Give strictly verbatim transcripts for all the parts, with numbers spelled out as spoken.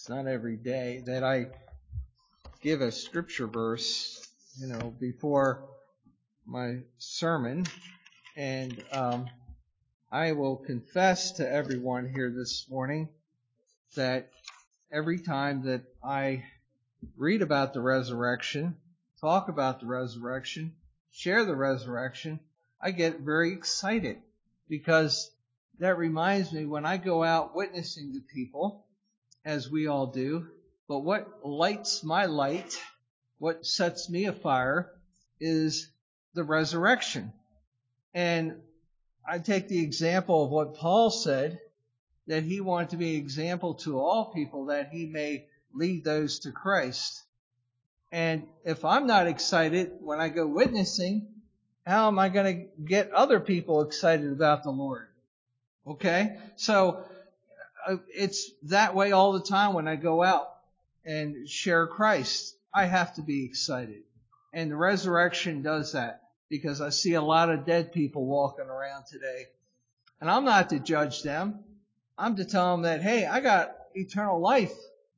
It's not every day that I give a scripture verse, you know, before my sermon. And um, I will confess to everyone here this morning that every time that I read about the resurrection, talk about the resurrection, share the resurrection, I get very excited because that reminds me when I go out witnessing to people, as we all do, but what lights my light, what sets me afire, is the resurrection. And I take the example of what Paul said, that he wanted to be an example to all people that he may lead those to Christ. And if I'm not excited when I go witnessing, how am I going to get other people excited about the Lord? Okay? So it's that way all the time when I go out and share Christ. I have to be excited. And the resurrection does that because I see a lot of dead people walking around today. And I'm not to judge them. I'm to tell them that, hey, I got eternal life.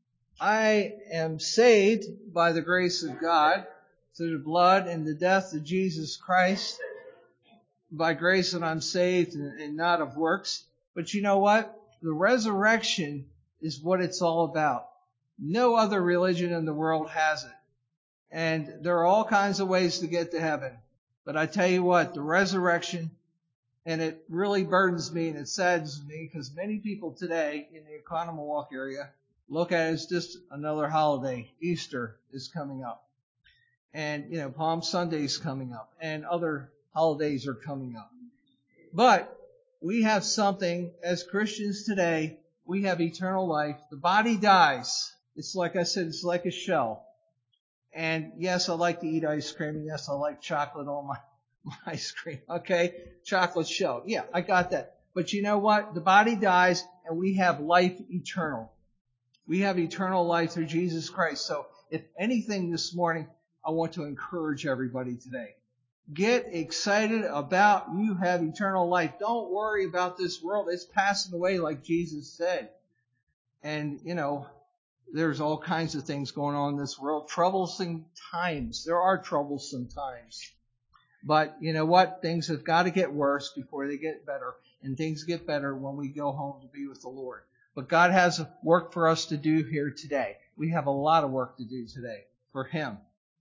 I am saved by the grace of God through the blood and the death of Jesus Christ. By grace that I'm saved and not of works. But you know what? The resurrection is what it's all about. No other religion in the world has it. And there are all kinds of ways to get to heaven. But I tell you what, the resurrection, and it really burdens me and it saddens me because many people today in the Oconomowoc area look at it as just another holiday. Easter is coming up. And, you know, Palm Sunday is coming up. And other holidays are coming up. But we have something, as Christians today, we have eternal life. The body dies. It's like I said, it's like a shell. And yes, I like to eat ice cream. And yes, I like chocolate on my, my ice cream. Okay? Chocolate shell. Yeah, I got that. But you know what? The body dies and we have life eternal. We have eternal life through Jesus Christ. So if anything this morning, I want to encourage everybody today. Get excited about you have eternal life. Don't worry about this world. It's passing away like Jesus said. And, you know, there's all kinds of things going on in this world. Troublesome times. There are troublesome times. But you know what? Things have got to get worse before they get better. And things get better when we go home to be with the Lord. But God has work for us to do here today. We have a lot of work to do today for Him.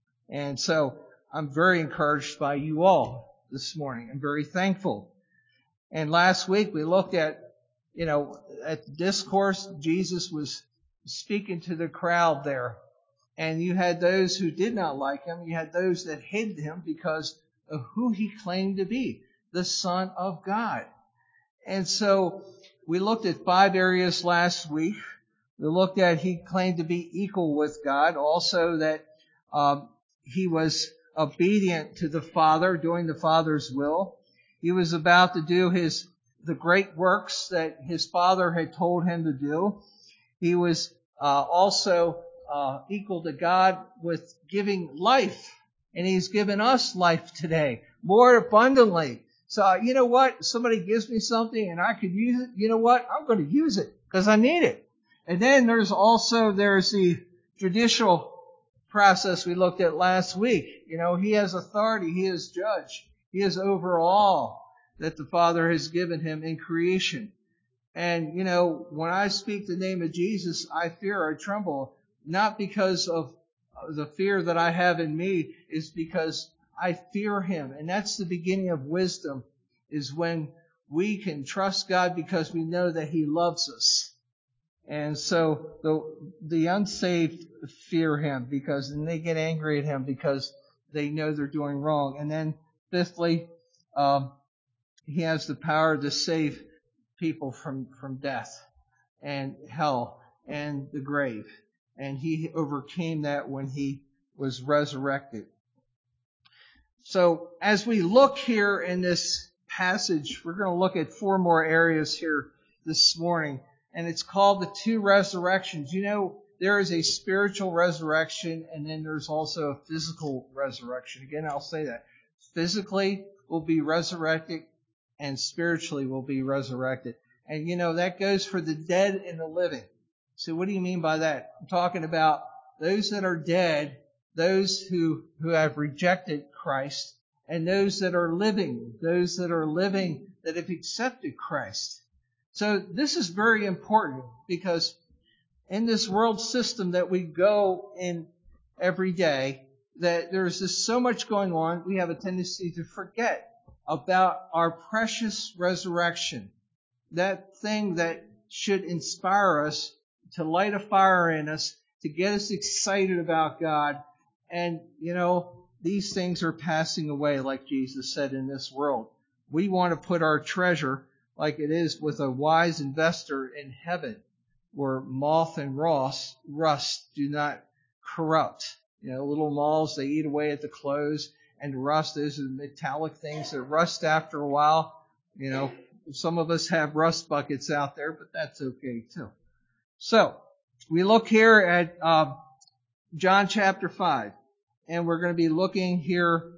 And so I'm very encouraged by you all this morning. I'm very thankful. And last week we looked at, you know, at the discourse, Jesus was speaking to the crowd there. And you had those who did not like Him. You had those that hated Him because of who He claimed to be, the Son of God. And so we looked at five areas last week. We looked at He claimed to be equal with God. Also that um, He was obedient to the Father, doing the Father's will. He was about to do his the great works that His Father had told Him to do. He was uh, also uh, equal to God with giving life. And He's given us life today, more abundantly. So, uh, you know what? Somebody gives me something and I could use it. You know what? I'm going to use it because I need it. And then there's also, there's the judicial process we looked at last week. You know, He has authority. He is judge. He is over all that the Father has given Him in creation. And, you know, when I speak the name of Jesus, I fear, I tremble, not because of the fear that I have in me, is because I fear Him. And that's the beginning of wisdom, is when we can trust God because we know that He loves us. And so the the unsaved fear Him because and they get angry at Him because they know they're doing wrong. And then fifthly, um, He has the power to save people from, from death and hell and the grave. And He overcame that when He was resurrected. So as we look here in this passage, we're going to look at four more areas here this morning. And it's called the two resurrections. You know, there is a spiritual resurrection and then there's also a physical resurrection. Again, I'll say that. Physically will be resurrected and spiritually will be resurrected. And you know, that goes for the dead and the living. So what do you mean by that? I'm talking about those that are dead, those who, who have rejected Christ, and those that are living, those that are living that have accepted Christ. So this is very important because in this world system that we go in every day, that there's just so much going on, we have a tendency to forget about our precious resurrection. That thing that should inspire us to light a fire in us, to get us excited about God. And, you know, these things are passing away, like Jesus said, in this world. We want to put our treasure, like it is with a wise investor, in heaven, where moth and rust, rust do not corrupt. You know, little moths, they eat away at the clothes, and rust, those are metallic things that rust after a while. You know, some of us have rust buckets out there, but that's okay too. So, we look here at uh, John chapter five, and we're going to be looking here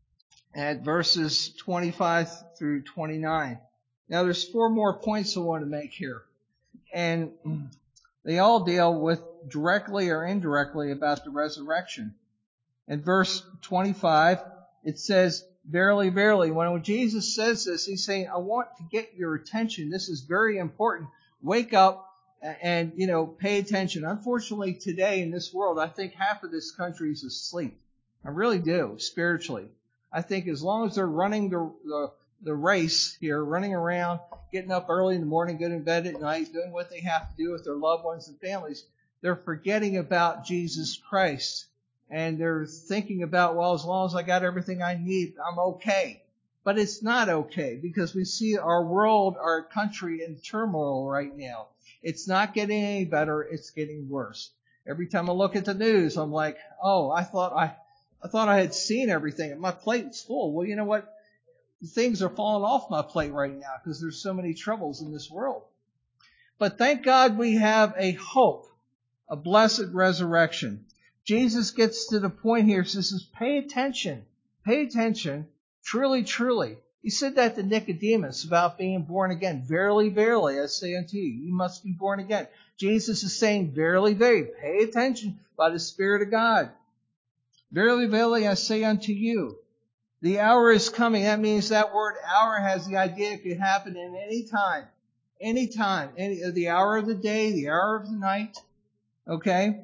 at verses twenty-five through twenty-nine. Now, there's four more points I want to make here, and they all deal with directly or indirectly about the resurrection. In verse twenty-five, it says, "Verily, verily." When Jesus says this, he's saying, I want to get your attention. This is very important. Wake up and, you know, pay attention. Unfortunately, today in this world, I think half of this country is asleep. I really do, spiritually. I think as long as they're running the, the, the race here, running around, getting up early in the morning, going to bed at night, doing what they have to do with their loved ones and families, they're forgetting about Jesus Christ. And they're thinking about, well, as long as I got everything I need, I'm okay. But it's not okay, because we see our world, our country in turmoil right now. It's not getting any better, it's getting worse. Every time I look at the news, I'm like, oh, I thought I, I thought I had seen everything. My plate's full. Well, you know what? Things are falling off my plate right now because there's so many troubles in this world. But thank God we have a hope, a blessed resurrection. Jesus gets to the point here, says, pay attention, pay attention, truly, truly. He said that to Nicodemus about being born again. Verily, verily, I say unto you, you must be born again. Jesus is saying, verily, verily, pay attention by the Spirit of God. Verily, verily, I say unto you, the hour is coming. That means that word hour has the idea it could happen in any time. Any time. Any, the hour of the day, the hour of the night. Okay?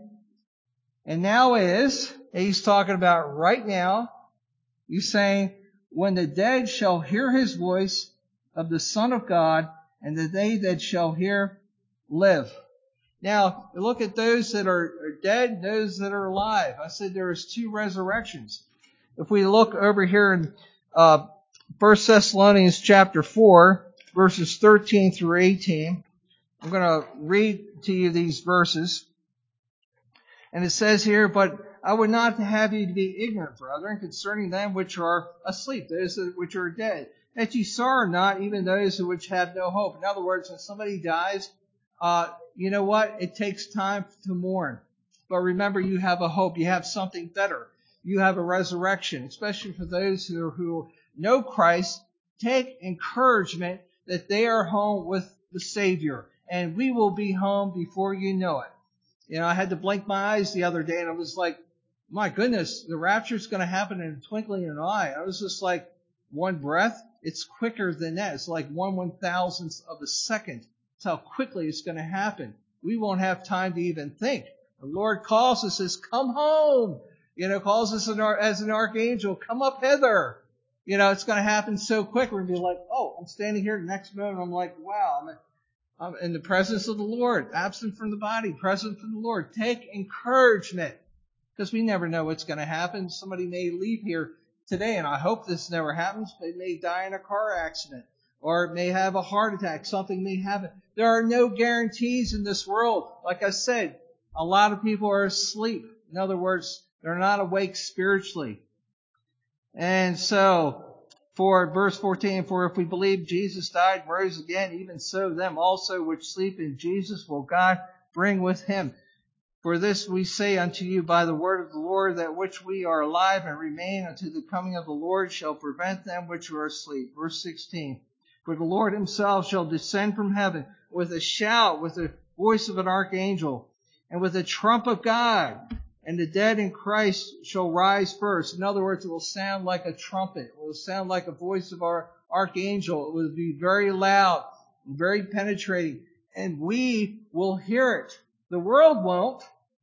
And now is, he's talking about right now, he's saying, when the dead shall hear his voice of the Son of God, and the they that shall hear live. Now, look at those that are dead, those that are alive. I said there is two resurrections. If we look over here in uh, First Thessalonians chapter four, verses thirteen through eighteen, I'm going to read to you these verses. And it says here, but I would not have you to be ignorant, brethren, concerning them which are asleep, those which are dead, that ye sorrow not, even those which have no hope. In other words, when somebody dies, uh, you know what? It takes time to mourn. But remember, you have a hope. You have something better. You have a resurrection, especially for those who, who know Christ. Take encouragement that they are home with the Savior, and we will be home before you know it. You know, I had to blink my eyes the other day, and I was like, my goodness, the rapture is going to happen in a twinkling of an eye. I was just like, one breath? It's quicker than that. It's like one one thousandth of a second. That's how quickly it's going to happen. We won't have time to even think. The Lord calls us, says, come home. You know, calls us as an archangel, come up hither. You know, it's going to happen so quick. We're going to be like, oh, I'm standing here the next moment. I'm like, wow, I'm I'm in the presence of the Lord, absent from the body, present from the Lord. Take encouragement, because we never know what's going to happen. Somebody may leave here today, and I hope this never happens. They may die in a car accident, or may have a heart attack. Something may happen. There are no guarantees in this world. Like I said, a lot of people are asleep. In other words, they're not awake spiritually. And so, for verse fourteen, for if we believe Jesus died and rose again, even so them also which sleep in Jesus will God bring with him. For this we say unto you by the word of the Lord, that which we are alive and remain unto the coming of the Lord shall prevent them which are asleep. Verse sixteen, for the Lord himself shall descend from heaven with a shout, with the voice of an archangel, and with a trump of God, and the dead in Christ shall rise first. In other words, it will sound like a trumpet. It will sound like a voice of our archangel. It will be very loud and very penetrating, and we will hear it. The world won't.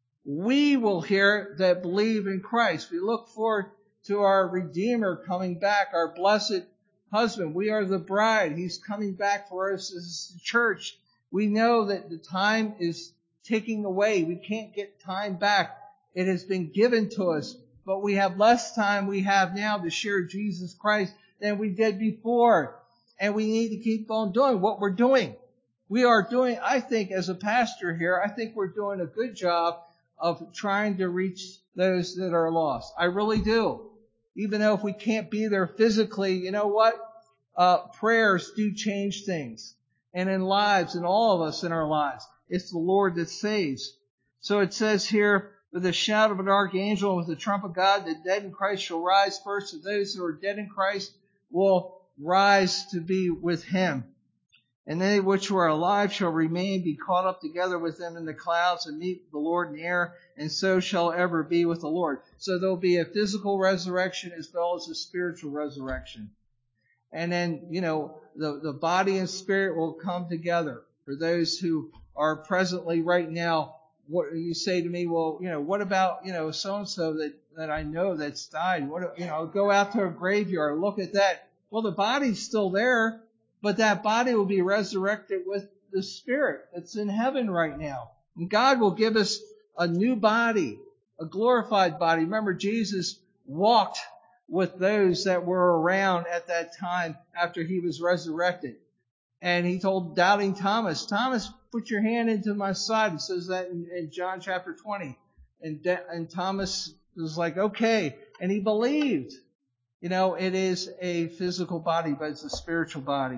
We will hear it that believe in Christ. We look forward to our Redeemer coming back, our blessed husband. We are the bride. He's coming back for us as the church. We know that the time is ticking away. We can't get time back. It has been given to us, but we have less time we have now to share Jesus Christ than we did before. And we need to keep on doing what we're doing. We are doing, I think, as a pastor here, I think we're doing a good job of trying to reach those that are lost. I really do. Even though if we can't be there physically, you know what? Uh, prayers do change things. And in lives, in all of us in our lives, it's the Lord that saves. So it says here, with a shout of an archangel and with the trump of God, the dead in Christ shall rise first. And those who are dead in Christ will rise to be with Him. And they which were alive shall remain, be caught up together with them in the clouds, and meet the Lord in the air, and so shall ever be with the Lord. So there'll be a physical resurrection as well as a spiritual resurrection. And then, you know, the, the body and spirit will come together. For those who are presently right now, what you say to me, well, you know, what about, you know, so-and-so that, that I know that's died? What, you know, go out to a graveyard, look at that. Well, the body's still there, but that body will be resurrected with the spirit that's in heaven right now. And God will give us a new body, a glorified body. Remember, Jesus walked with those that were around at that time after He was resurrected. And He told doubting Thomas, Thomas, put your hand into my side. He says that in, in John chapter twenty. And, de- and Thomas was like, okay. And he believed. You know, it is a physical body, but it's a spiritual body.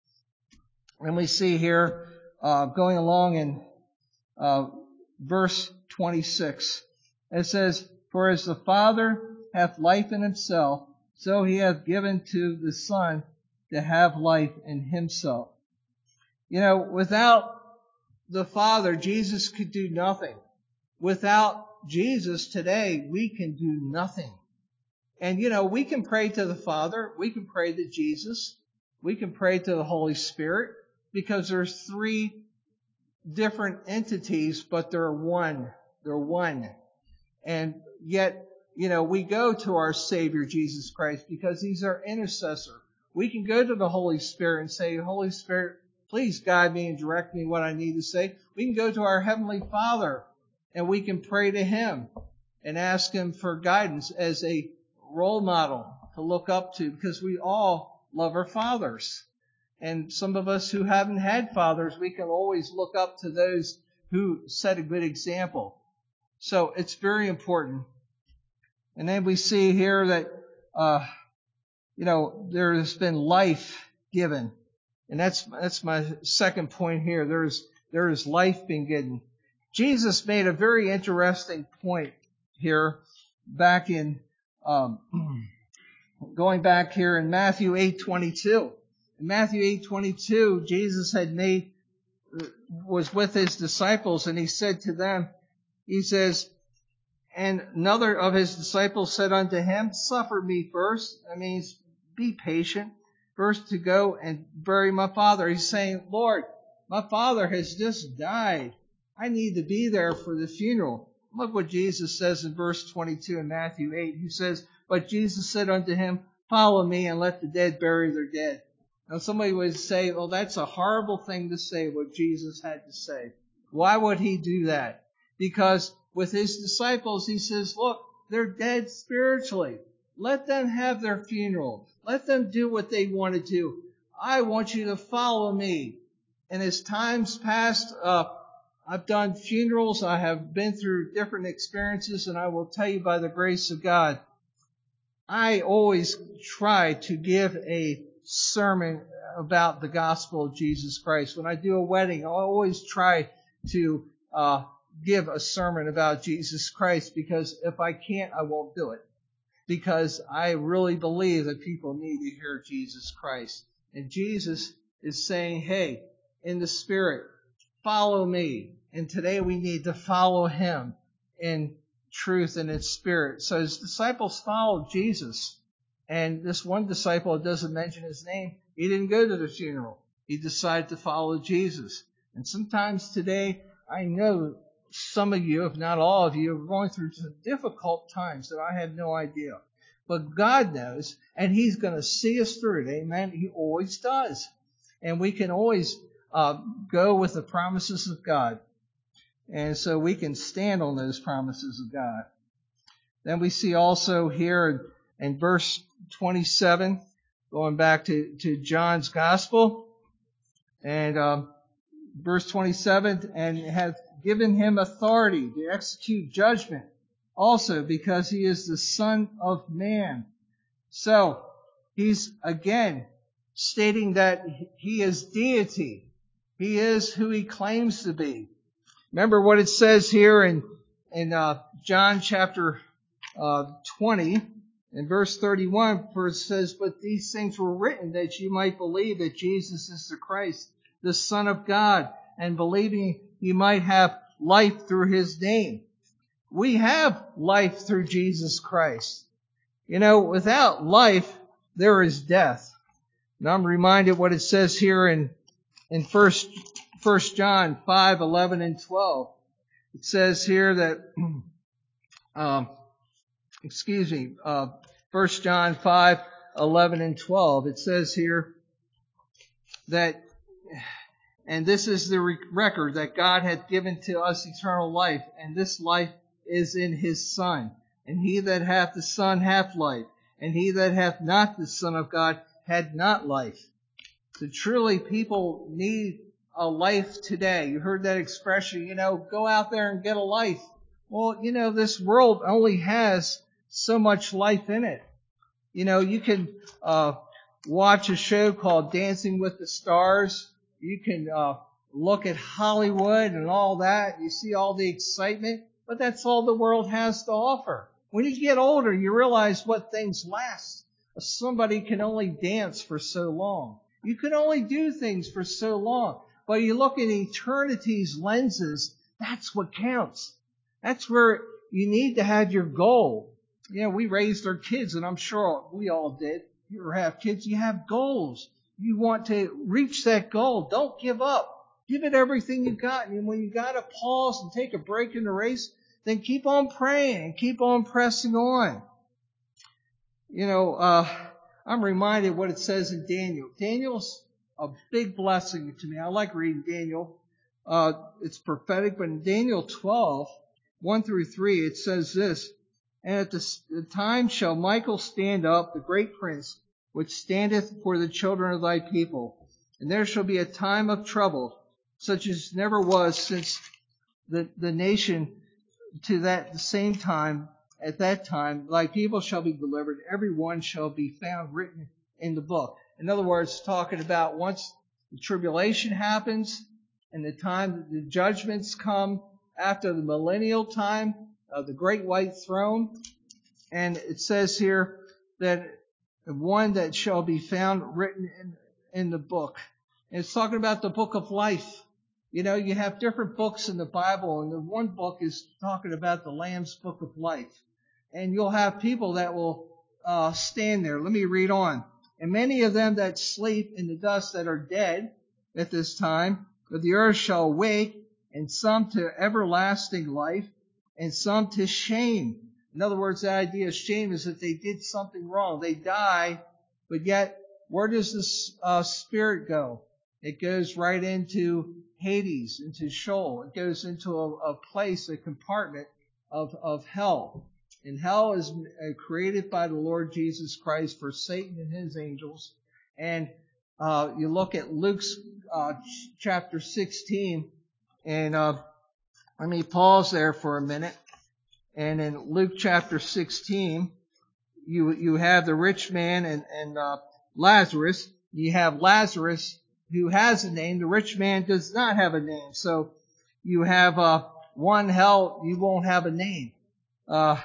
And we see here, uh, going along in uh, verse twenty-six, it says, for as the Father hath life in Himself, so He hath given to the Son to have life in Himself. You know, without the Father, Jesus could do nothing. Without Jesus today, we can do nothing. And, you know, we can pray to the Father. We can pray to Jesus. We can pray to the Holy Spirit, because there's three different entities, but they're one. They're one. And yet, you know, we go to our Savior, Jesus Christ, because He's our intercessor. We can go to the Holy Spirit and say, Holy Spirit, please guide me and direct me what I need to say. We can go to our Heavenly Father and we can pray to Him and ask Him for guidance as a role model to look up to, because we all love our fathers. And some of us who haven't had fathers, we can always look up to those who set a good example. So it's very important. And then we see here that, uh, you know, there has been life given. And that's, that's my second point here. There's, there is life being given. Jesus made a very interesting point here back in, um, going back here in Matthew eight twenty-two. In Matthew eight twenty-two, Jesus had made, was with His disciples, and He said to them, He says, and another of His disciples said unto Him, suffer me first. That means be patient. First to go and bury my father. He's saying, Lord, my father has just died. I need to be there for the funeral. Look what Jesus says in verse twenty-two in Matthew eight. He says, but Jesus said unto him, follow me and let the dead bury their dead. Now somebody would say, well, that's a horrible thing to say, what Jesus had to say. Why would He do that? Because with His disciples, He says, look, they're dead spiritually. Let them have their funeral. Let them do what they want to do. I want you to follow me. And as times passed, uh, I've done funerals. I have been through different experiences, and I will tell you by the grace of God, I always try to give a sermon about the gospel of Jesus Christ. When I do a wedding, I always try to uh, give a sermon about Jesus Christ, because if I can't, I won't do it. Because I really believe that people need to hear Jesus Christ. And Jesus is saying, hey, in the Spirit, follow me. And today we need to follow him in truth and in spirit. So his disciples followed Jesus. And this one disciple, it doesn't mention his name, he didn't go to the funeral. He decided to follow Jesus. And sometimes today, I know some of you, if not all of you, are going through some difficult times that I have no idea. But God knows, and he's going to see us through it. Amen. He always does. And we can always uh, go with the promises of God. And so we can stand on those promises of God. Then we see also here in verse twenty-seven, going back to, to John's Gospel, and um, verse twenty-seven, and hath given him authority to execute judgment, also because he is the Son of Man. So, he's again stating that he is deity. He is who he claims to be. Remember what it says here in, in uh, John chapter uh, twenty, in verse thirty-one, for it says, but these things were written that you might believe that Jesus is the Christ, the Son of God, and believing you might have life through his name. We have life through Jesus Christ. You know, without life, there is death. And I'm reminded what it says here in, in First, First John five, eleven, and twelve. It says here that, um, excuse me, uh, First John five, eleven, and twelve. It says here that, and this is the record that God hath given to us eternal life, and this life is in his Son. And he that hath the Son hath life, and he that hath not the Son of God had not life. So truly people need a life today. You heard that expression, you know, go out there and get a life. Well, you know, this world only has so much life in it. You know, you can uh, watch a show called Dancing with the Stars. You can uh, look at Hollywood and all that. You see all the excitement, but that's all the world has to offer. When you get older, you realize what things last. Somebody can only dance for so long. You can only do things for so long. But you look at eternity's lenses, that's what counts. That's where you need to have your goal. You know, we raised our kids, and I'm sure we all did. You ever have kids, you have goals. You want to reach that goal. Don't give up. Give it everything you got. And when you got to pause and take a break in the race, then keep on praying and keep on pressing on. You know, uh, I'm reminded what it says in Daniel. Daniel's a big blessing to me. I like reading Daniel. Uh, it's prophetic, but in Daniel twelve, one through three, it says this, and at the, the time shall Michael stand up, the great prince, which standeth for the children of thy people. And there shall be a time of trouble, such as never was since the, the nation to that the same time, at that time, thy people shall be delivered, every one shall be found written in the book. In other words, talking about once the tribulation happens and the time that the judgments come after the millennial time of the great white throne. And it says here that one that shall be found written in, in the book. And it's talking about the book of life. You know, you have different books in the Bible, and the one book is talking about the Lamb's book of life. And you'll have people that will uh, stand there. Let me read on. And many of them that sleep in the dust that are dead at this time, but the earth shall awake, and some to everlasting life, and some to shame. In other words, the idea of shame is that they did something wrong. They die, but yet, where does the uh, spirit go? It goes right into Hades, into Sheol. It goes into a, a place, a compartment of, of hell. And hell is created by the Lord Jesus Christ for Satan and his angels. And uh, you look at Luke's uh, chapter sixteen, and uh, let me pause there for a minute. And in Luke chapter sixteen, you you have the rich man and, and uh, Lazarus. You have Lazarus who has a name. The rich man does not have a name. So you have uh, one, hell, you won't have a name. Uh,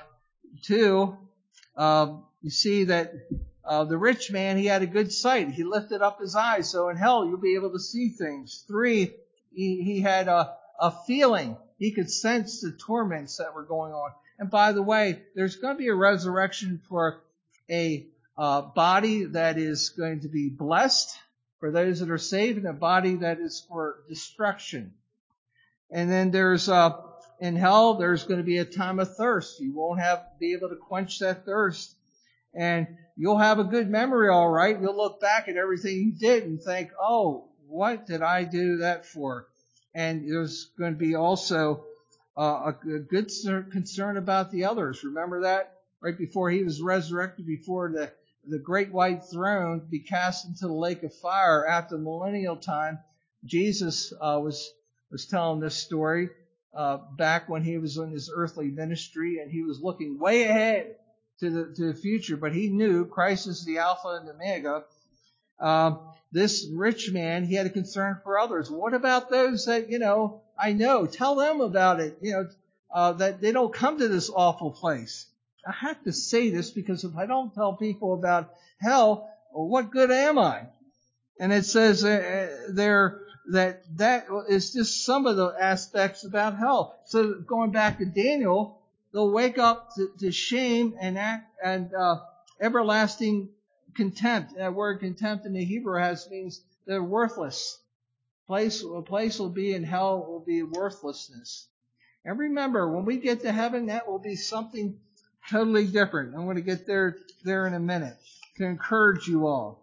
two, uh, you see that uh, the rich man, he had a good sight. He lifted up his eyes. So in hell, you'll be able to see things. Three, He, he had a, a feeling. He could sense the torments that were going on. And by the way, there's going to be a resurrection for a uh, body that is going to be blessed for those that are saved, and a body that is for destruction. And then there's uh, in hell, there's going to be a time of thirst. You won't have be able to quench that thirst. And you'll have a good memory, all right. You'll look back at everything you did and think, oh, what did I do that for? And there's going to be also uh, a good concern about the others. Remember that? Right before he was resurrected, before the, the great white throne be cast into the lake of fire after the millennial time, Jesus uh, was was telling this story uh, back when he was in his earthly ministry, and he was looking way ahead to the to the future, but he knew Christ is the Alpha and Omega. Um, this rich man, he had a concern for others. What about those that, you know, I know? Tell them about it, you know, uh, that they don't come to this awful place. I have to say this because if I don't tell people about hell, well, what good am I? And it says uh, there that that is just some of the aspects about hell. So going back to Daniel, they'll wake up to, to shame and act, and uh, everlasting contempt. That word contempt in the Hebrew has means they're worthless. Place a place will be in hell will be worthlessness. And remember, when we get to heaven, that will be something totally different. I'm going to get there there in a minute to encourage you all.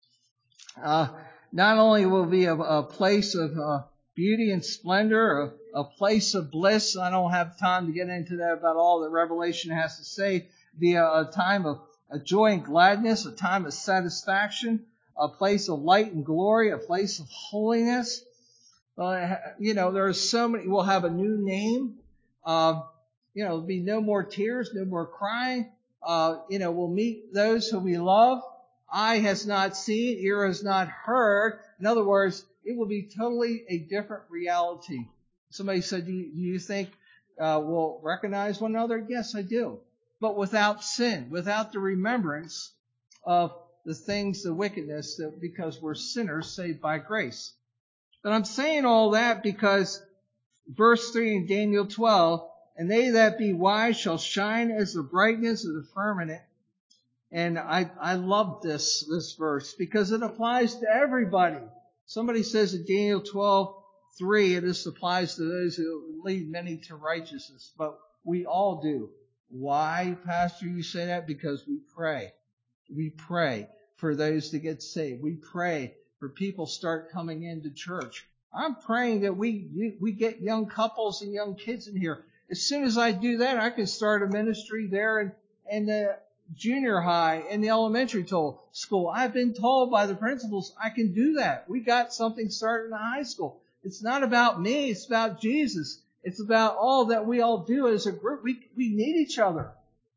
Uh, not only will it be a, a place of uh, beauty and splendor, a, a place of bliss. I don't have time to get into that about all that Revelation has to say. Be a, a time of a joy and gladness, a time of satisfaction, a place of light and glory, a place of holiness. Uh, you know, there are so many. We'll have a new name. Uh, you know, there'll be no more tears, no more crying. Uh, you know, we'll meet those who we love. Eye has not seen, ear has not heard. In other words, it will be totally a different reality. Somebody said, do you, do you think uh, we'll recognize one another? Yes, I do. But without sin, without the remembrance of the things, the wickedness, that because we're sinners saved by grace. But I'm saying all that because verse three in Daniel twelve, and they that be wise shall shine as the brightness of the firmament. And I, I love this, this verse because it applies to everybody. Somebody says in Daniel twelve three, it just applies to those who lead many to righteousness, but we all do. Why, Pastor, you say that? Because we pray. We pray for those to get saved. We pray for people start coming into church. I'm praying that we, we get young couples and young kids in here. As soon as I do that, I can start a ministry there in, in the junior high and the elementary school. I've been told by the principals I can do that. We got something started in the high school. It's not about me. It's about Jesus. It's about all that we all do as a group. We we need each other.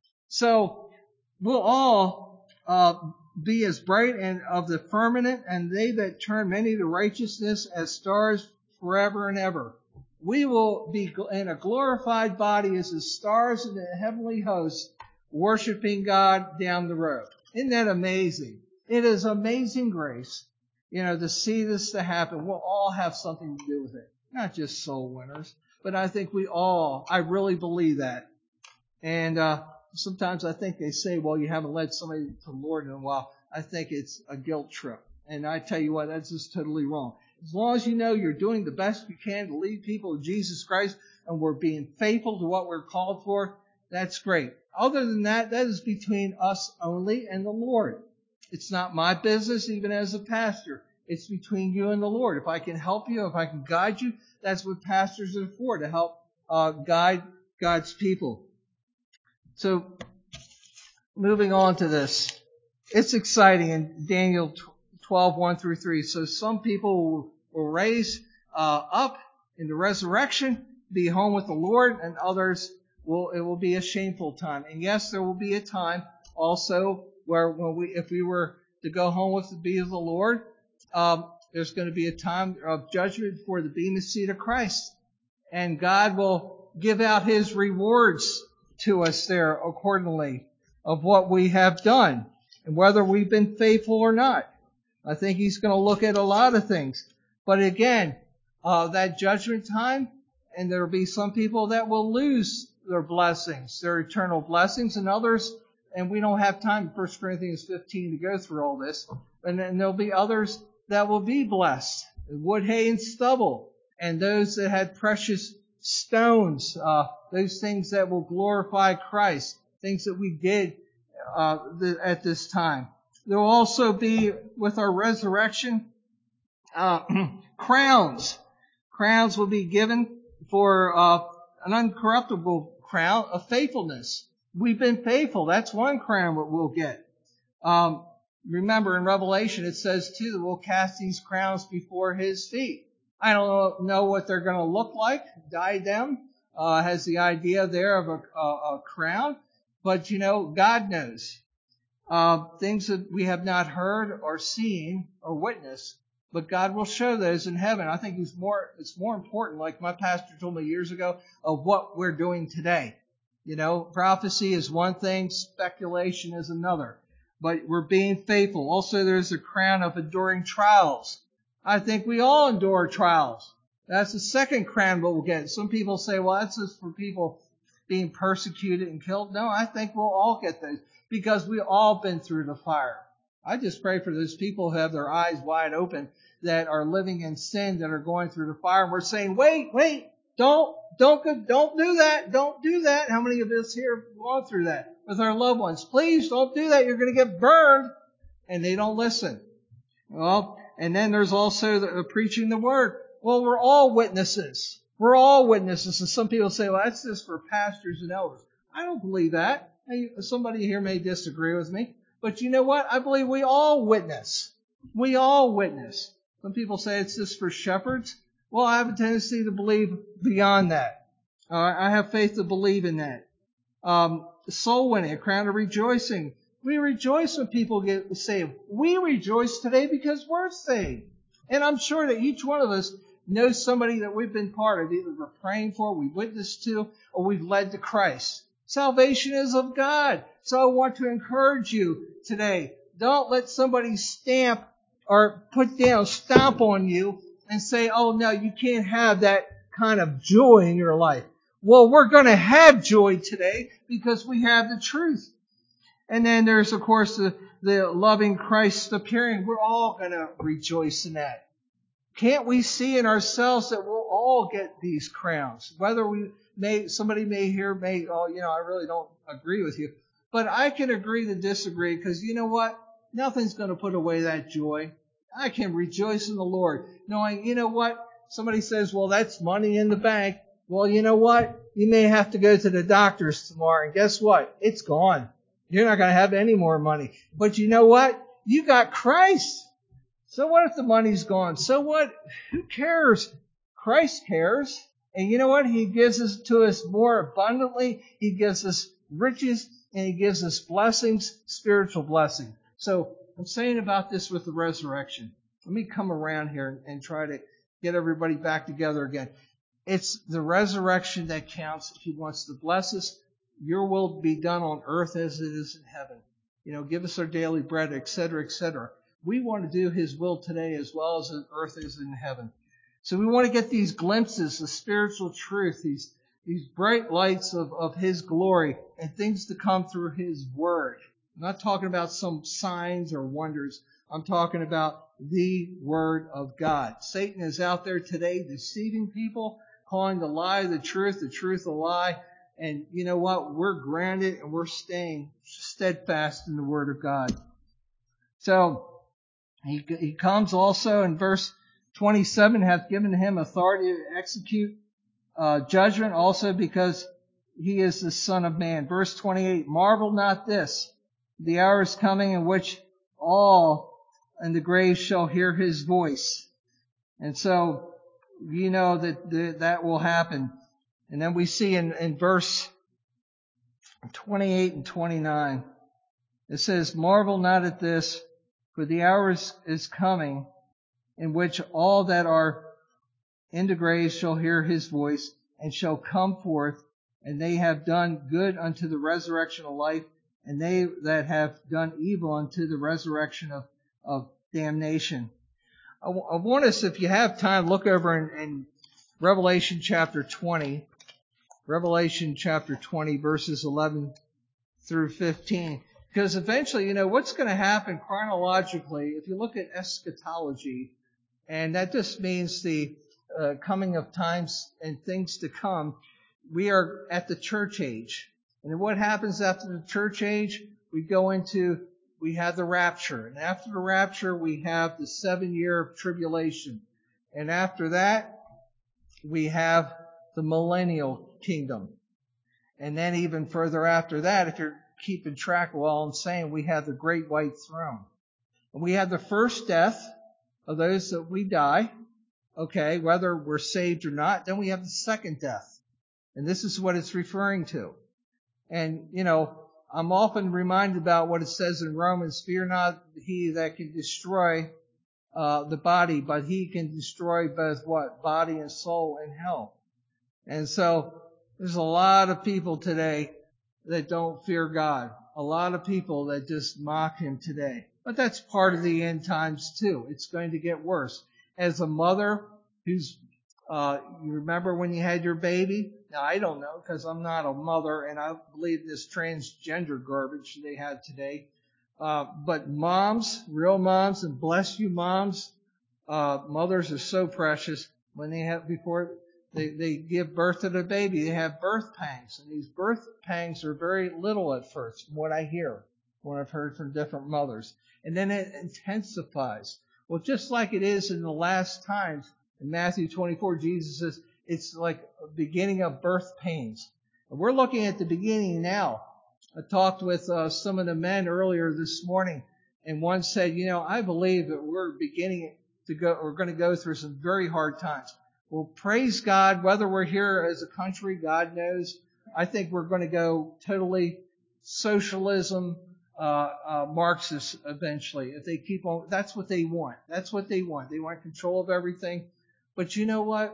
So we'll all uh, be as bright and of the firmament, and they that turn many to righteousness as stars forever and ever. We will be in a glorified body as the stars in the heavenly host, worshiping God down the road. Isn't that amazing? It is amazing grace, you know, to see this to happen. We'll all have something to do with it. Not just soul winners, but I think we all, I really believe that. And uh sometimes I think they say, well, you haven't led somebody to the Lord in a while. I think it's a guilt trip. And I tell you what, that's just totally wrong. As long as you know you're doing the best you can to lead people to Jesus Christ and we're being faithful to what we're called for, that's great. Other than that, that is between us only and the Lord. It's not my business, even as a pastor. It's between you and the Lord. If I can help you, if I can guide you, that's what pastors are for, to help uh, guide God's people. So, moving on to this. It's exciting in Daniel twelve, one through three. So some people will, will raise uh, up in the resurrection, be home with the Lord, and others will, it will be a shameful time. And yes, there will be a time also where when we, if we were to go home with the be of the Lord, um, there's going to be a time of judgment before the bema seat of Christ. And God will give out His rewards to us there accordingly of what we have done and whether we've been faithful or not. I think He's going to look at a lot of things. But again, uh, that judgment time, and there will be some people that will lose their blessings, their eternal blessings, and others, and we don't have time in First Corinthians fifteen to go through all this, and then there'll be others that will be blessed, wood, hay, and stubble, and those that had precious stones, uh, those things that will glorify Christ, things that we did uh, th- at this time. There will also be, with our resurrection, uh, crowns. Crowns will be given for uh, an uncorruptible crown of faithfulness. We've been faithful. That's one crown that we'll get. Um, remember, in Revelation, it says, too, that we'll cast these crowns before His feet. I don't know what they're going to look like. Diadem uh, has the idea there of a, a, a crown. But, you know, God knows. Uh, things that we have not heard or seen or witnessed. But God will show those in heaven. I think it's more, it's more important, like my pastor told me years ago, of what we're doing today. You know, prophecy is one thing, speculation is another. But we're being faithful. Also, there's a crown of enduring trials. I think we all endure trials. That's the second crown we'll get. Some people say, well, that's just for people being persecuted and killed. No, I think we'll all get those because we've all been through the fire. I just pray for those people who have their eyes wide open that are living in sin, that are going through the fire. And we're saying, wait, wait, don't, don't, go, don't do that. Don't do that. How many of us here have gone through that with our loved ones? Please don't do that. You're going to get burned. And they don't listen. Well, and then there's also the, uh, preaching the word. Well, we're all witnesses. We're all witnesses. And some people say, well, that's just for pastors and elders. I don't believe that. Somebody here may disagree with me. But you know what? I believe we all witness. We all witness. Some people say it's just for shepherds. Well, I have a tendency to believe beyond that. Uh, I have faith to believe in that. Um, soul winning, a crown of rejoicing. We rejoice when people get saved. We rejoice today because we're saved. And I'm sure that each one of us knows somebody that we've been part of. Either we're praying for, we witnessed to, or we've led to Christ. Salvation is of God. So I want to encourage you today. Don't let somebody stamp or put down, stomp on you and say, oh no, you can't have that kind of joy in your life. Well, we're going to have joy today because we have the truth. And then there's, of course, the, the loving Christ appearing. We're all going to rejoice in that. Can't we see in ourselves that we'll all get these crowns? Whether we may, somebody may hear, may, oh, you know, I really don't agree with you. But I can agree to disagree because you know what? Nothing's going to put away that joy. I can rejoice in the Lord knowing, you know what? Somebody says, well, that's money in the bank. Well, you know what? You may have to go to the doctors tomorrow and guess what? It's gone. You're not going to have any more money. But you know what? You got Christ. So what if the money's gone? So what? Who cares? Christ cares. And you know what? He gives us to us more abundantly. He gives us riches and He gives us blessings, spiritual blessings. So I'm saying about this with the resurrection. Let me come around here and try to get everybody back together again. It's the resurrection that counts. He wants to bless us. Your will be done on earth as it is in heaven. You know, give us our daily bread, et cetera, et cetera. We want to do His will today as well as on earth is in heaven. So we want to get these glimpses of spiritual truth, these, these bright lights of, of His glory and things to come through His Word. I'm not talking about some signs or wonders. I'm talking about the Word of God. Satan is out there today deceiving people, calling the lie the truth, the truth a lie. And you know what? We're grounded and we're staying steadfast in the Word of God. So he, he comes also in verse twenty-seven, hath given him authority to execute uh, judgment also because he is the Son of Man. Verse twenty-eight, marvel not this, the hour is coming in which all in the grave shall hear His voice. And so you know that the, that will happen. And then we see in, in verse twenty-eight and twenty-nine, it says, marvel not at this, for the hour is, is coming in which all that are in the grave shall hear His voice and shall come forth, and they have done good unto the resurrection of life, and they that have done evil unto the resurrection of, of damnation. I, w- I want us, if you have time, look over in, in Revelation chapter twenty. Revelation chapter twenty, verses eleven through fifteen. Because eventually, you know, what's going to happen chronologically, if you look at eschatology, and that just means the uh, coming of times and things to come, we are at the church age. And what happens after the church age? We go into, we have the rapture. And after the rapture, we have the seven year of tribulation. And after that, we have the millennial kingdom. And then even further after that, if you're keeping track of all I'm saying, we have the great white throne. And we have the first death of those that we die, okay, whether we're saved or not. Then we have the second death. And this is what it's referring to. And, you know, I'm often reminded about what it says in Romans, fear not he that can destroy uh, the body, but he can destroy both what? Body and soul in hell. And so there's a lot of people today that don't fear God. A lot of people that just mock him today. But that's part of the end times too. It's going to get worse. As a mother who's, uh, you remember when you had your baby? Now I don't know because I'm not a mother and I believe this transgender garbage they have today. Uh, but moms, real moms, and bless you moms, uh, mothers are so precious when they have, before they, they give birth to the baby, they have birth pangs. And these birth pangs are very little at first, from what I hear, what I've heard from different mothers. And then it intensifies. Well, just like it is in the last times, in Matthew twenty-four, Jesus says it's like a beginning of birth pains. And we're looking at the beginning now. I talked with uh, some of the men earlier this morning, and one said, you know, I believe that we're beginning to go, we're going to go through some very hard times. Well, praise God, whether we're here as a country, God knows. I think we're going to go totally socialism, uh, uh, Marxist eventually. If they keep on, that's what they want. That's what they want. They want control of everything. But you know what?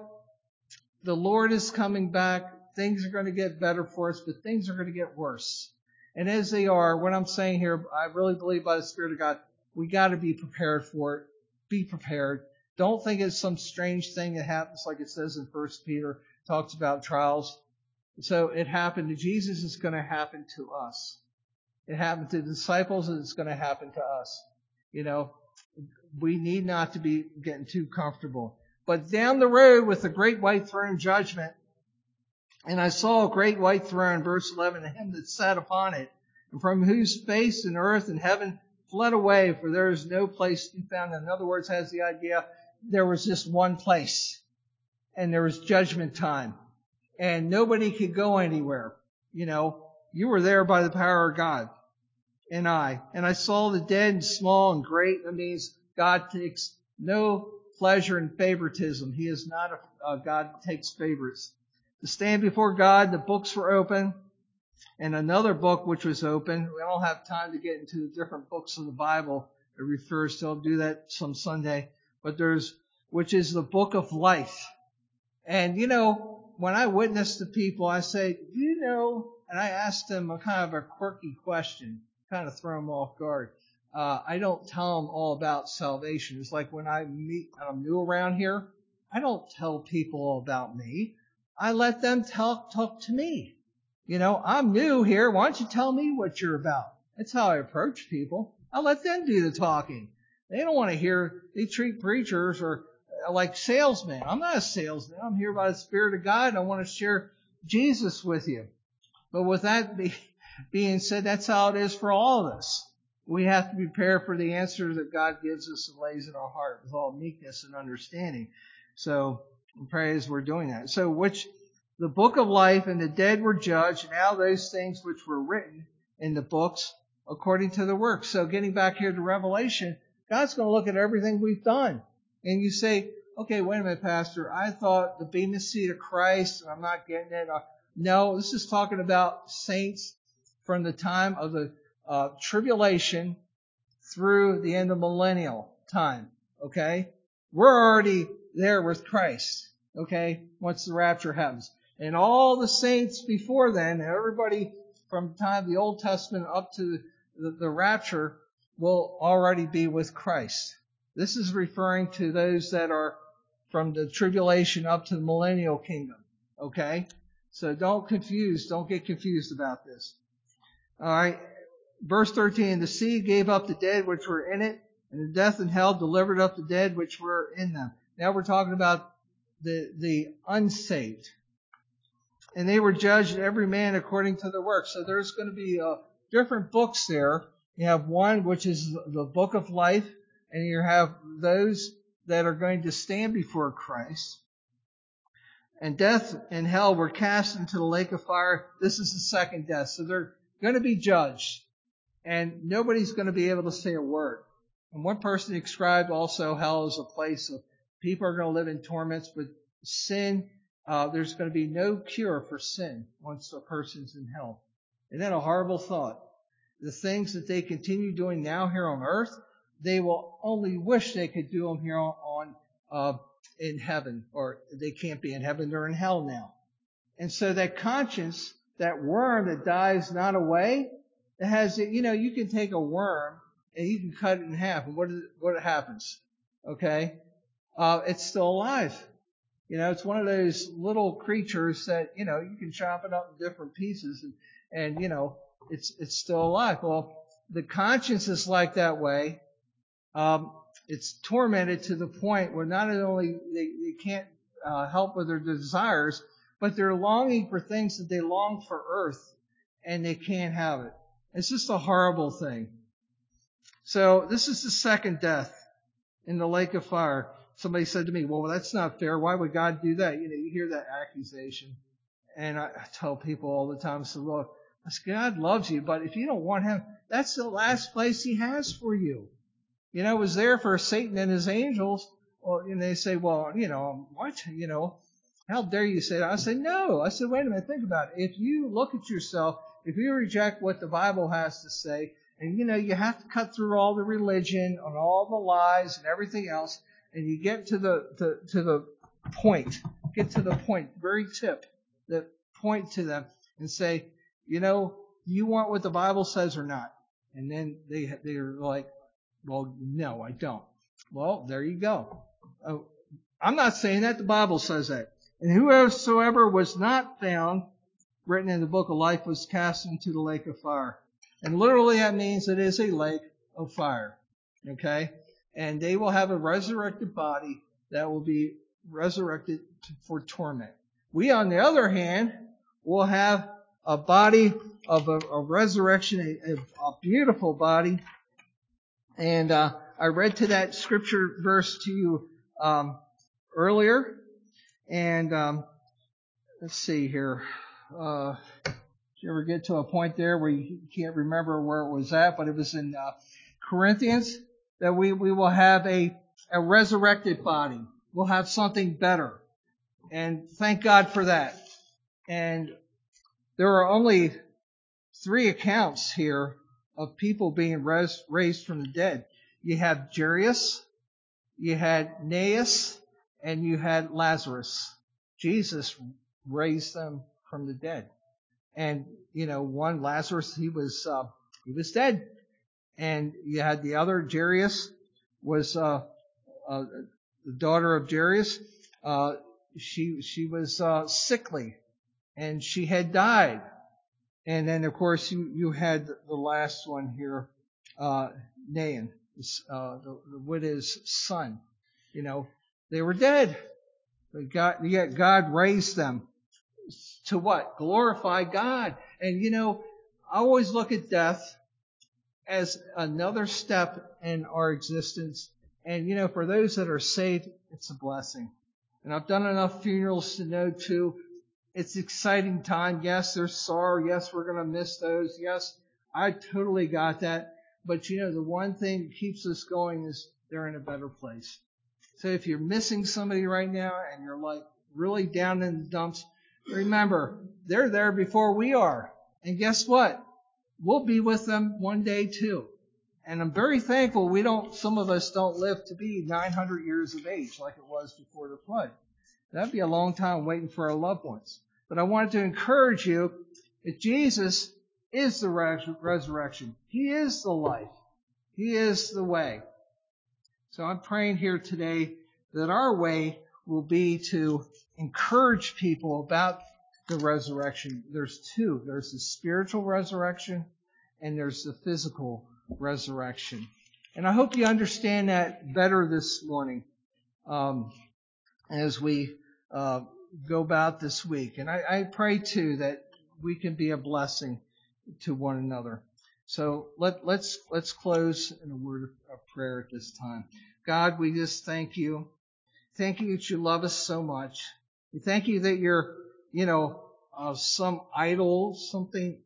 The Lord is coming back. Things are going to get better for us, but things are going to get worse. And as they are, what I'm saying here, I really believe by the Spirit of God, we got to be prepared for it. Be prepared. Don't think it's some strange thing that happens like it says in First Peter, talks about trials. So it happened to Jesus, it's going to happen to us. It happened to the disciples, and it's going to happen to us. You know, we need not to be getting too comfortable. But down the road with the great white throne judgment, and I saw a great white throne, verse eleven, and him that sat upon it, and from whose face and earth and heaven fled away, for there is no place to be found. In other words, has the idea there was just one place, and there was judgment time, and nobody could go anywhere. You know, you were there by the power of God, and I. And I saw the dead and small and great. That means God takes no pleasure in favoritism. He is not a, a God that takes favorites. To stand before God, the books were open, and another book which was open. We don't have time to get into the different books of the Bible it refers to. I'll do that some Sunday. But there's, which is the book of life. And you know, when I witness to people, I say, do you know, and I ask them a kind of a quirky question, kind of throw them off guard. Uh, I don't tell them all about salvation. It's like when I meet, and I'm new around here, I don't tell people all about me. I let them talk, talk to me. You know, I'm new here. Why don't you tell me what you're about? That's how I approach people. I let them do the talking. They don't want to hear, they treat preachers or like salesmen. I'm not a salesman. I'm here by the Spirit of God, and I want to share Jesus with you. But with that be, being said, that's how it is for all of us. We have to prepare for the answer that God gives us and lays in our heart with all meekness and understanding. So, praise we're doing that. So, which the book of life and the dead were judged, and now those things which were written in the books according to the works. So, getting back here to Revelation, God's going to look at everything we've done. And you say, okay, wait a minute, Pastor. I thought the Bema seat of Christ, and I'm not getting it. No, this is talking about saints from the time of the uh, tribulation through the end of millennial time. Okay? We're already there with Christ. Okay? Once the rapture happens. And all the saints before then, everybody from the time of the Old Testament up to the, the, the rapture will already be with Christ. This is referring to those that are from the tribulation up to the millennial kingdom. Okay? So don't confuse, don't get confused about this. All right. Verse thirteen, the sea gave up the dead which were in it, and the death and hell delivered up the dead which were in them. Now we're talking about the, the unsaved. And they were judged every man according to their work. So there's going to be uh, different books there. You have one which is the book of life, and you have those that are going to stand before Christ. And death and hell were cast into the lake of fire. This is the second death. So they're going to be judged. And nobody's going to be able to say a word. And one person described also hell as a place of people are going to live in torments with sin. Uh, there's going to be no cure for sin once a person's in hell. Isn't that a horrible thought? The things that they continue doing now here on earth, they will only wish they could do them here on, on uh, in heaven. Or they can't be in heaven, they're in hell now. And so that conscience, that worm that dies not away, it has, you know, you can take a worm and you can cut it in half. And what is, what happens? Okay? Uh, it's still alive. You know, it's one of those little creatures that, you know, you can chop it up in different pieces and, and you know, it's, it's still alive. Well, the conscience is like that way. Um, it's tormented to the point where not only they, they can't uh, help with their desires, but they're longing for things that they long for earth and they can't have it. It's just a horrible thing. So this is the second death in the lake of fire. Somebody said to me, well, that's not fair. Why would God do that? You know, you hear that accusation. And I, I tell people all the time, I say, look, I say, God loves you, but if you don't want him, that's the last place he has for you. You know, it was there for Satan and his angels. Well, and they say, well, you know, what? You know, how dare you say that? I said, no. I said, wait a minute, think about it. If you look at yourself, if you reject what the Bible has to say, and you know, you have to cut through all the religion and all the lies and everything else, and you get to the to, to the point, get to the point, very tip, that point to them and say, you know, you want what the Bible says or not? And then they they're like, well, no, I don't. Well, there you go. Uh, I'm not saying that. The Bible says that. And whosoever was not found written in the book of life was cast into the lake of fire. And literally that means it is a lake of fire. Okay? And they will have a resurrected body that will be resurrected for torment. We, on the other hand, will have a body of a, a resurrection, a, a beautiful body. And uh, I read to that scripture verse to you um, earlier. And um, let's see here. Uh, did you ever get to a point there where you can't remember where it was at? But it was in uh, Corinthians that we, we will have a, a resurrected body. We'll have something better. And thank God for that. And there are only three accounts here of people being res- raised from the dead. You have Jairus, you had Naeus, and you had Lazarus. Jesus raised them from the dead. And, you know, one, Lazarus, he was, uh, he was dead. And you had the other, Jairus, was, uh, uh, the daughter of Jairus. Uh, she, she was, uh, sickly and she had died. And then, of course, you, you had the last one here, uh, Naaman, uh, the, the widow's son. You know, they were dead. But God, yet God raised them to what? Glorify God. And, you know, I always look at death as another step in our existence. And, you know, for those that are saved, it's a blessing. And I've done enough funerals to know, too, it's exciting time. Yes, there's sorrow. Yes, we're going to miss those. Yes, I totally got that. But, you know, the one thing that keeps us going is they're in a better place. So if you're missing somebody right now and you're like really down in the dumps, remember, they're there before we are. And guess what? We'll be with them one day too. And I'm very thankful we don't, some of us don't live to be nine hundred years of age like it was before the flood. That'd be a long time waiting for our loved ones. But I wanted to encourage you that Jesus is the res- resurrection. He is the life. He is the way. So I'm praying here today that our way will be to encourage people about the resurrection. There's two. There's the spiritual resurrection and there's the physical resurrection. And I hope you understand that better this morning um, as we uh, go about this week. And I, I pray, too, that we can be a blessing to one another. So let, let's let's close in a word of prayer at this time. God, we just thank you. Thank you that you love us so much. We thank you that you're, you know, uh, some idol, something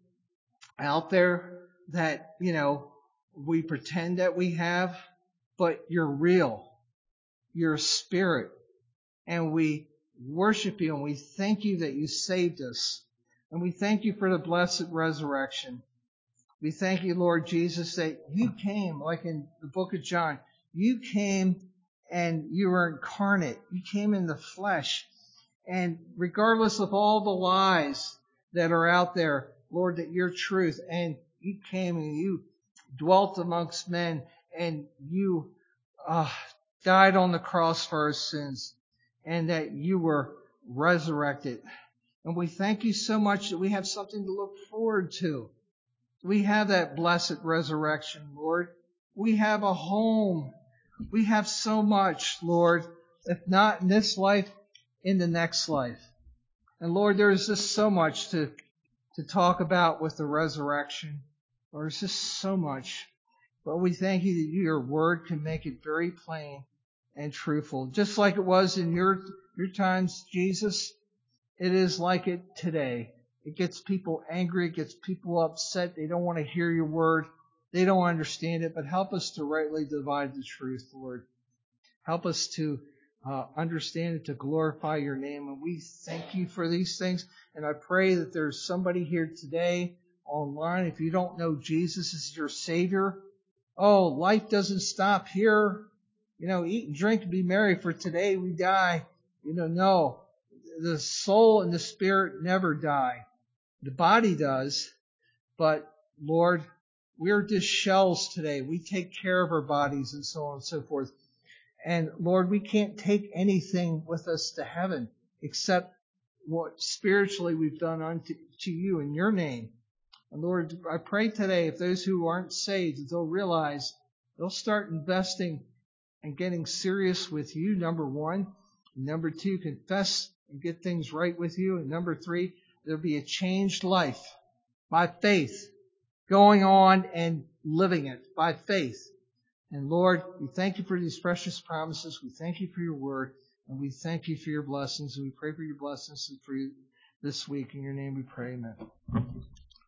out there that, you know, we pretend that we have, but you're real. You're a spirit. And we worship you and we thank you that you saved us. And we thank you for the blessed resurrection. We thank you, Lord Jesus, that you came, like in the book of John, you came and you were incarnate. You came in the flesh. And regardless of all the lies that are out there, Lord, that you're truth. And you came and you dwelt amongst men and you uh, died on the cross for our sins. And that you were resurrected. And we thank you so much that we have something to look forward to. We have that blessed resurrection, Lord. We have a home. We have so much, Lord, if not in this life, in the next life. And Lord, there is just so much to, to talk about with the resurrection. Lord, there's just so much. But we thank you that your word can make it very plain and truthful. Just like it was in your, your times, Jesus, it is like it today. It gets people angry. It gets people upset. They don't want to hear your word. They don't understand it. But help us to rightly divide the truth, Lord. Help us to uh, understand it, to glorify your name. And we thank you for these things. And I pray that there's somebody here today online. If you don't know Jesus as your Savior, oh, life doesn't stop here. You know, eat and drink and be merry, for today we die. You know, no. The soul and the spirit never die. The body does, but Lord, we're just shells today. We take care of our bodies and so on and so forth. And Lord, we can't take anything with us to heaven except what spiritually we've done unto to you in your name. And Lord, I pray today if those who aren't saved, they'll realize they'll start investing and getting serious with you, number one. Number two, confess and get things right with you. And number three, there'll be a changed life by faith, going on and living it by faith. And Lord, we thank you for these precious promises. We thank you for your word. And we thank you for your blessings. And we pray for your blessings for you this week. In your name we pray, amen.